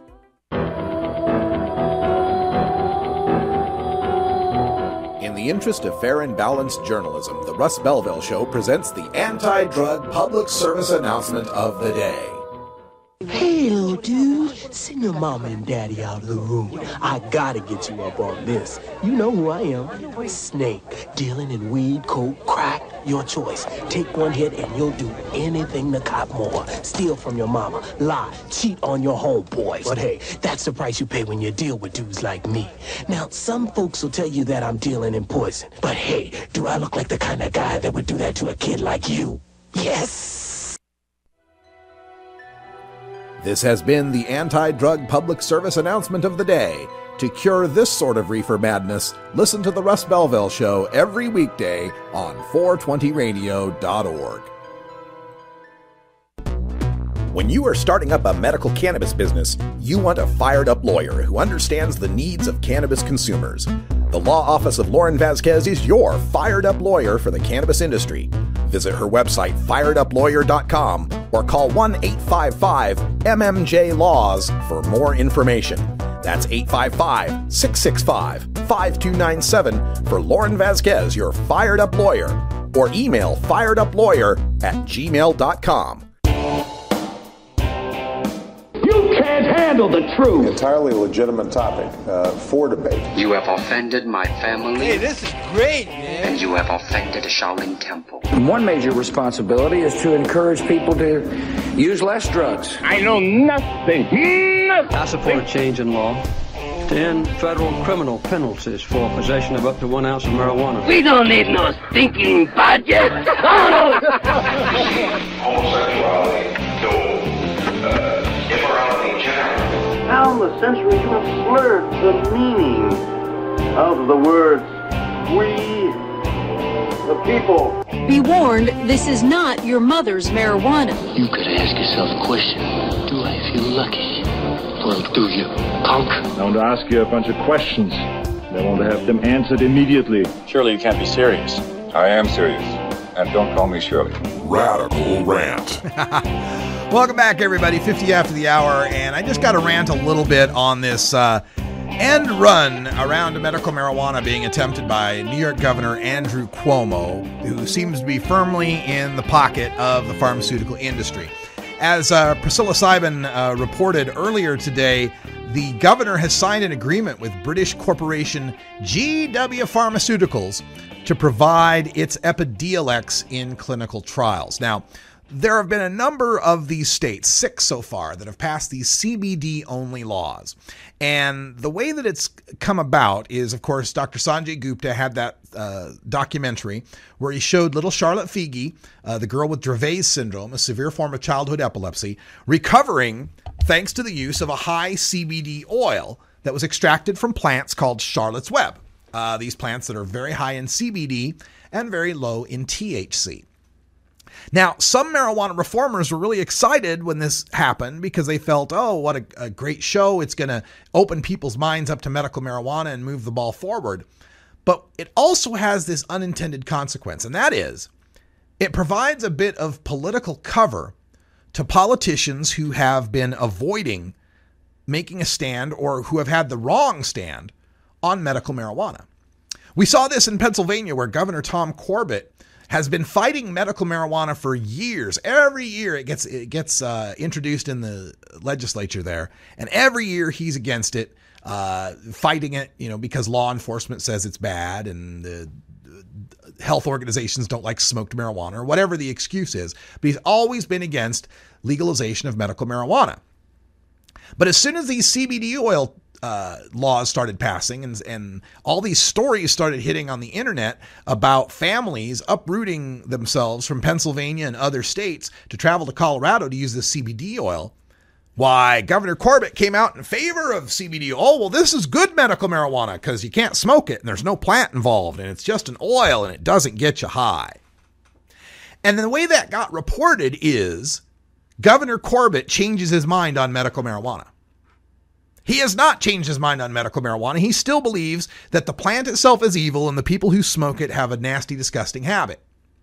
In the interest of fair and balanced journalism, the Russ Belville Show presents the anti-drug public service announcement of the day. Hey, little dude, send your mama and daddy out of the room. I gotta get you up on this. You know who I am. Snake, dealing in weed, coke, crack, your choice. Take one hit and you'll do anything to cop more. Steal from your mama, lie, cheat on your homeboys. But hey, that's the price you pay when you deal with dudes like me. Now, some folks will tell you that I'm dealing in poison. But hey, do I look like the kind of guy that would do that to a kid like you? Yes! This has been the anti-drug public service announcement of the day. To cure this sort of reefer madness, listen to the Russ Belville Show every weekday on 420radio.org. When you are starting up a medical cannabis business, you want a fired-up lawyer who understands the needs of cannabis consumers. The law office of Lauren Vasquez is your fired-up lawyer for the cannabis industry. Visit her website, fireduplawyer.com, or call 1-855-MMJ-LAWS for more information. That's 855-665-5297 for Lauren Vasquez, your fired-up lawyer, or email fireduplawyer@gmail.com. You can't can't handle the truth. Entirely legitimate topic for debate. You have offended my family. Hey, this is great, man. And you have offended a Shaolin temple. One major responsibility is to encourage people to use less drugs. I know nothing. I support a change in law to end federal criminal penalties for possession of up to 1 ounce of marijuana. We don't need no stinking budget. Homosexuality, immorality in general. How in the century you have slurred the meaning of the words we, the people. Be warned, this is not your mother's marijuana. You could ask yourself a question. Do I feel lucky? Well, do you, punk? I want to ask you a bunch of questions. I want to have them answered immediately. Surely you can't be serious. I am serious. And don't call me Shirley. Radical Rant. Welcome back, everybody. 50 after the hour, and I just got to rant a little bit on this end run around medical marijuana being attempted by New York Governor Andrew Cuomo, who seems to be firmly in the pocket of the pharmaceutical industry. As Priscilla Simon reported earlier today, the governor has signed an agreement with British corporation GW Pharmaceuticals to provide its Epidiolex in clinical trials. Now, there have been a number of these states, 6 so far, that have passed these CBD-only laws. And the way that it's come about is, of course, Dr. Sanjay Gupta had that documentary where he showed little Charlotte Figi, the girl with Dravet syndrome, a severe form of childhood epilepsy, recovering thanks to the use of a high CBD oil that was extracted from plants called Charlotte's Web. These plants that are very high in CBD and very low in THC. Now, some marijuana reformers were really excited when this happened because they felt, oh, what a great show. It's going to open people's minds up to medical marijuana and move the ball forward. But it also has this unintended consequence, and that is it provides a bit of political cover to politicians who have been avoiding making a stand or who have had the wrong stand on medical marijuana. We saw this in Pennsylvania where Governor Tom Corbett has been fighting medical marijuana for years. Every year it gets introduced in the legislature there, and every year he's against it, fighting it, because law enforcement says it's bad and the health organizations don't like smoked marijuana or whatever the excuse is. But he's always been against legalization of medical marijuana. But as soon as these CBD oil laws started passing and all these stories started hitting on the internet about families uprooting themselves from Pennsylvania and other states to travel to Colorado to use this CBD oil, why, Governor Corbett came out in favor of CBD. Oh, well, this is good medical marijuana because you can't smoke it and there's no plant involved and it's just an oil and it doesn't get you high. And the way that got reported is Governor Corbett changes his mind on medical marijuana. He has not changed his mind on medical marijuana. He still believes that the plant itself is evil and the people who smoke it have a nasty, disgusting habit.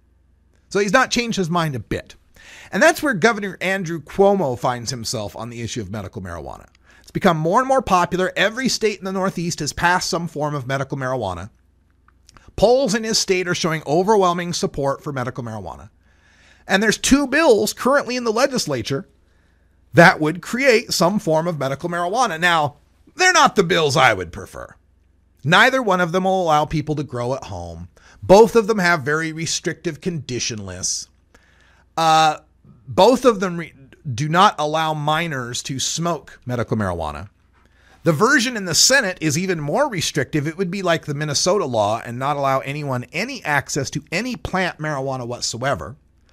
So he's not changed his mind a bit. And that's where Governor Andrew Cuomo finds himself on the issue of medical marijuana. It's become more and more popular. Every state in the Northeast has passed some form of medical marijuana. Polls in his state are showing overwhelming support for medical marijuana. And there's 2 bills currently in the legislature that would create some form of medical marijuana. Now, they're not the bills I would prefer. Neither one of them will allow people to grow at home. Both of them have very restrictive condition lists. Both of them do not allow minors to smoke medical marijuana. The version in the Senate is even more restrictive. It would be like the Minnesota law and not allow anyone any access to any plant marijuana whatsoever.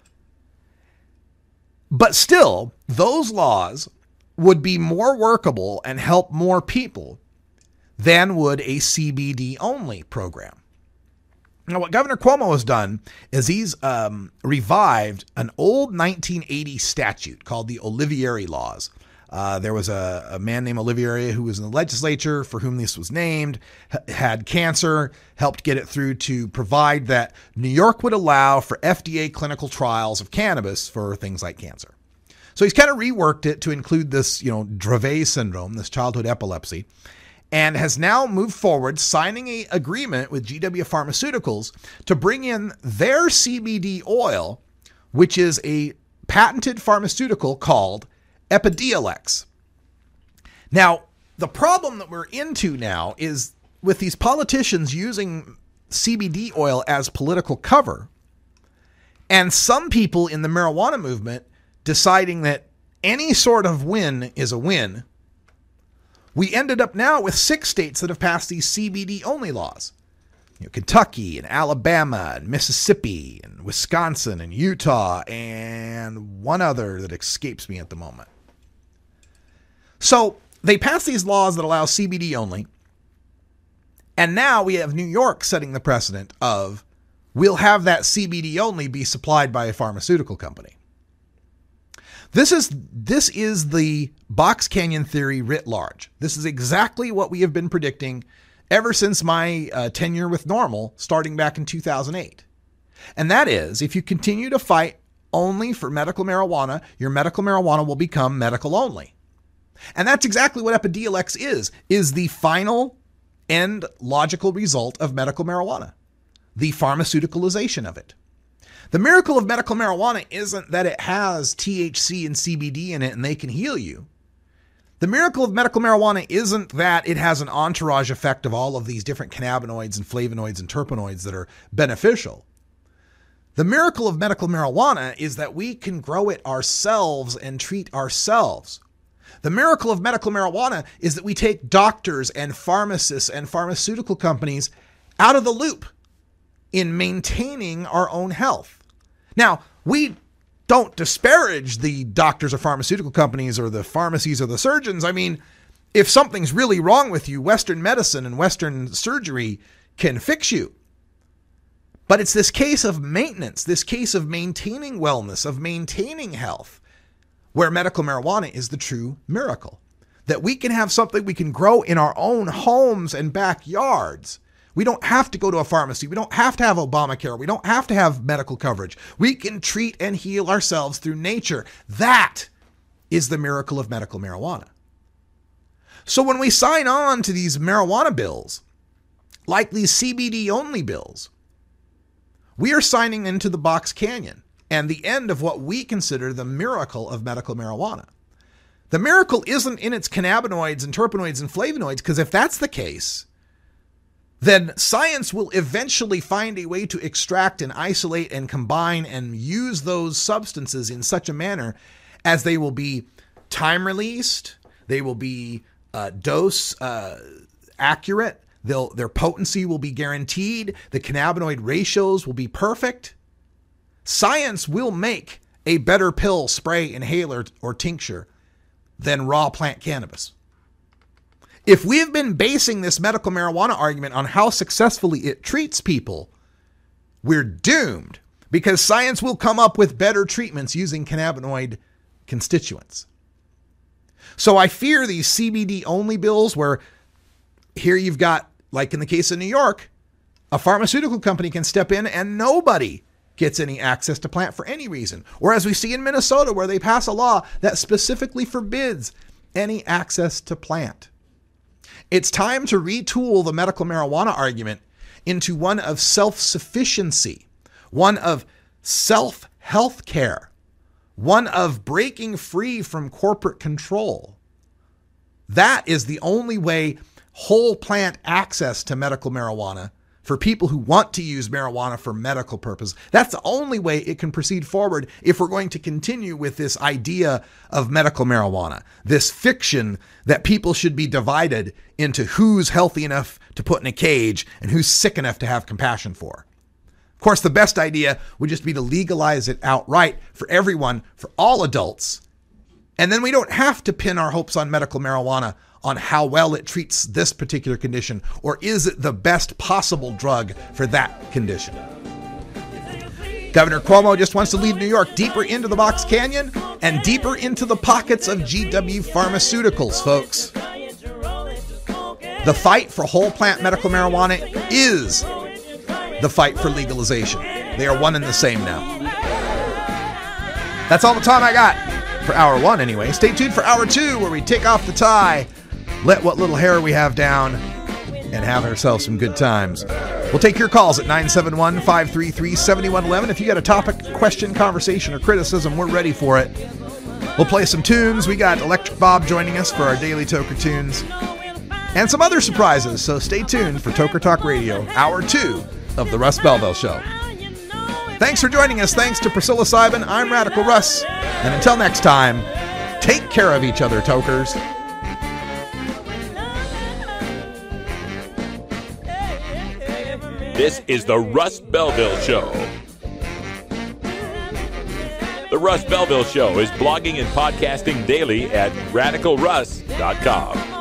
But still, those laws would be more workable and help more people than would a CBD-only program. Now, what Governor Cuomo has done is he's revived an old 1980 statute called the Olivieri Laws. There was a man named Olivieri who was in the legislature for whom this was named, had cancer, helped get it through to provide that New York would allow for FDA clinical trials of cannabis for things like cancer. So he's kind of reworked it to include this, Dravet syndrome, this childhood epilepsy, and has now moved forward, signing an agreement with GW Pharmaceuticals to bring in their CBD oil, which is a patented pharmaceutical called Epidiolex. Now, the problem that we're into now is with these politicians using CBD oil as political cover, and some people in the marijuana movement deciding that any sort of win is a win. We ended up now with 6 states that have passed these CBD-only laws. Kentucky and Alabama and Mississippi and Wisconsin and Utah and one other that escapes me at the moment. So they passed these laws that allow CBD only. And now we have New York setting the precedent of we'll have that CBD only be supplied by a pharmaceutical company. This is the Box Canyon theory writ large. This is exactly what we have been predicting ever since my tenure with NORML starting back in 2008. And that is, if you continue to fight only for medical marijuana, your medical marijuana will become medical only. And that's exactly what Epidiolex is the final end logical result of medical marijuana, the pharmaceuticalization of it. The miracle of medical marijuana isn't that it has THC and CBD in it and they can heal you. The miracle of medical marijuana isn't that it has an entourage effect of all of these different cannabinoids and flavonoids and terpenoids that are beneficial. The miracle of medical marijuana is that we can grow it ourselves and treat ourselves. The miracle of medical marijuana is that we take doctors and pharmacists and pharmaceutical companies out of the loop in maintaining our own health. Now, we don't disparage the doctors or pharmaceutical companies or the pharmacies or the surgeons. I mean, if something's really wrong with you, Western medicine and Western surgery can fix you. But it's this case of maintenance, this case of maintaining wellness, of maintaining health, where medical marijuana is the true miracle. That we can have something we can grow in our own homes and backyards. We don't have to go to a pharmacy. We don't have to have Obamacare. We don't have to have medical coverage. We can treat and heal ourselves through nature. That is the miracle of medical marijuana. So when we sign on to these marijuana bills, like these CBD-only bills, we are signing into the Box Canyon and the end of what we consider the miracle of medical marijuana. The miracle isn't in its cannabinoids and terpenoids and flavonoids, because if that's the case, then science will eventually find a way to extract and isolate and combine and use those substances in such a manner as they will be time released, they will be dose accurate, their potency will be guaranteed, the cannabinoid ratios will be perfect. Science will make a better pill, spray, inhaler, or tincture than raw plant cannabis. If we've been basing this medical marijuana argument on how successfully it treats people, we're doomed, because science will come up with better treatments using cannabinoid constituents. So I fear these CBD-only bills where here you've got, like in the case of New York, a pharmaceutical company can step in and nobody gets any access to plant for any reason. Or as we see in Minnesota, where they pass a law that specifically forbids any access to plant. It's time to retool the medical marijuana argument into one of self-sufficiency, one of self-health care, one of breaking free from corporate control. That is the only way whole plant access to medical marijuana for people who want to use marijuana for medical purposes. That's the only way it can proceed forward if we're going to continue with this idea of medical marijuana, this fiction that people should be divided into who's healthy enough to put in a cage and who's sick enough to have compassion for. Of course, the best idea would just be to legalize it outright for everyone, for all adults. And then we don't have to pin our hopes on medical marijuana on how well it treats this particular condition, or is it the best possible drug for that condition. Governor Cuomo just wants to lead New York deeper into the Box Canyon and deeper into the pockets of GW Pharmaceuticals, folks. The fight for whole plant medical marijuana is the fight for legalization. They are one and the same now. That's all the time I got for hour one anyway. Stay tuned for hour two, where we take off the tie, let what little hair we have down, and have ourselves some good times. We'll take your calls at 971-533-7111. If you got a topic, question, conversation, or criticism, we're ready for it. We'll play some tunes. We got Electric Bob joining us for our daily Toker tunes. And some other surprises, so stay tuned for Toker Talk Radio, Hour 2 of The Russ Belville Show. Thanks for joining us. Thanks to Priscilla Simon. I'm Radical Russ. And until next time, take care of each other, Tokers. This is The Russ Belville Show. The Russ Belville Show is blogging and podcasting daily at radicalruss.com.